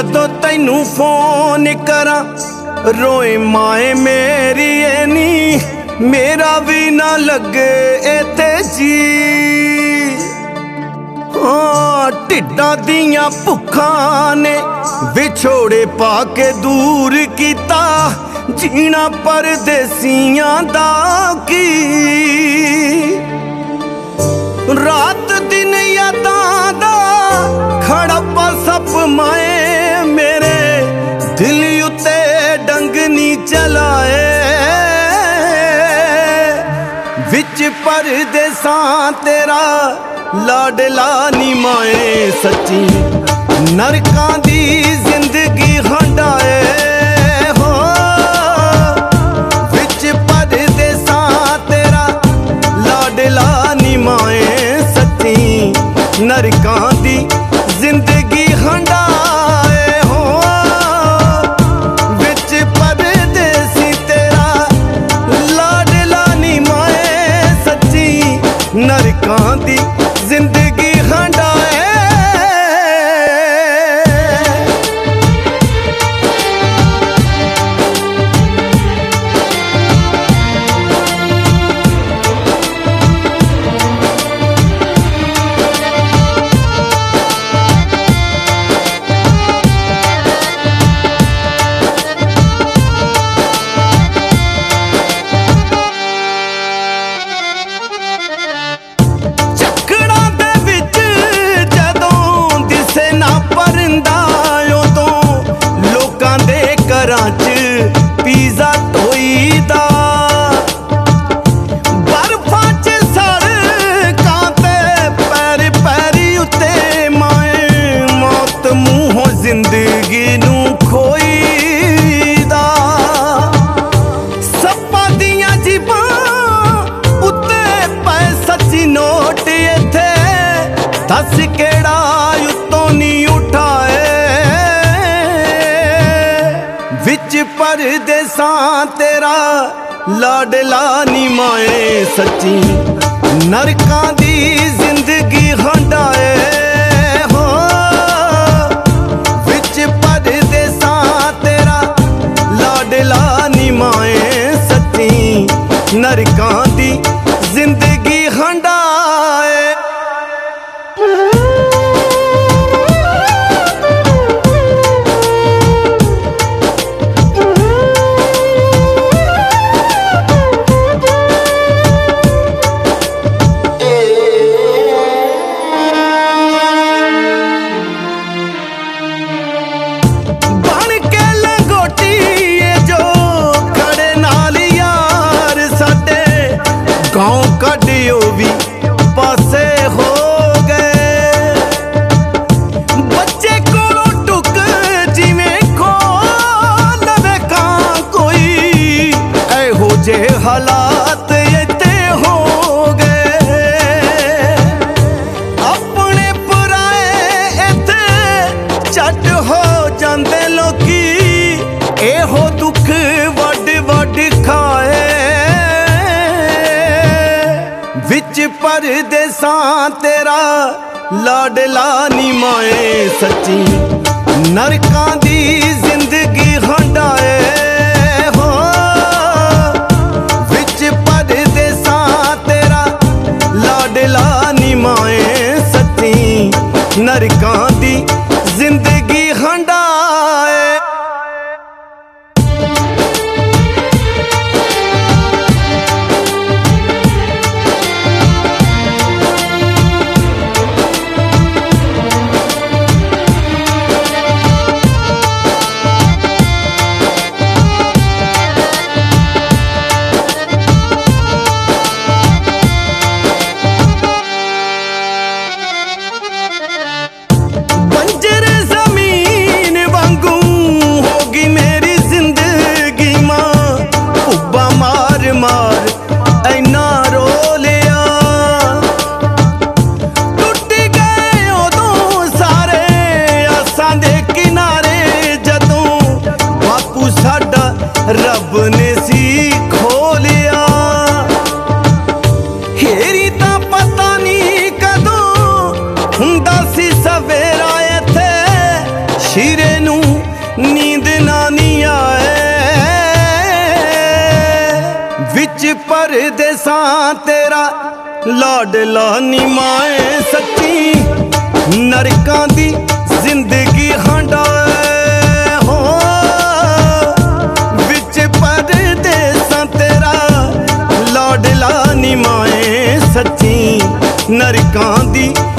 जदों तैनू फोन करा रोए माए मेरी नी मेरा भी ना लगे इत्थे जी। हाँ ढिड्डां दियां भुखां ने विछोड़े पा के दूर कीता जीना परदेसियां दा की। रात दिन यादां दा खड़प्पा सप माए मेरे दिल उत्ते डंगनी चलाए। विच परदेसां तेरा लाडला नी माए सच्ची नरकां दी जिंदगी हंडाए। हो विच परदेसां तेरा लाडला नी माए सच्ची नरकां दी जिंदगी हंडाए। हो विच परदेसी तेरा लाडला नी माए सच्ची नरकां दी जिंदगी हंडाए। पीज़ा ढोईदा बर्फां च सड़कां ते पैर पैरी उत्ते माए मौत मूहों जिंदगी नू खोईदा। सप्पां दियां जीबां उत्ते पै सच्ची नोट इत्थे दस केड़ा उत्तों नी उठाए। विच परदेसां तेरा लाडला नी माए सच्ची नरकां दी जिंदगी हंडाए। हो विच परदेसां तेरा लाडला नी माए सच्ची नरकां दी जिंदगी हंडाए। गाँव कडियो भी पासे हो गए बच्चे कोलों टुक जिवें खो लवे कां कोई ऐहो जे हालात इत्ते हो गए। अपने पराए इत्थे झट हो जांदे लोकी एहो दुख वड वड खाए। विच परदेसां तेरा लाडला नी माए सच्ची नरकां दी जिंदगी हंडाए। हो विच परदेसां तेरा लाडला नी माए सच्ची नरकां दी जिंदगी हंडाए। लाडला नी माए सच्ची नरकां दी जिंदगी हंडाए हो विच परदेसां तेरा लाडला नी माए सच्ची नरकां दी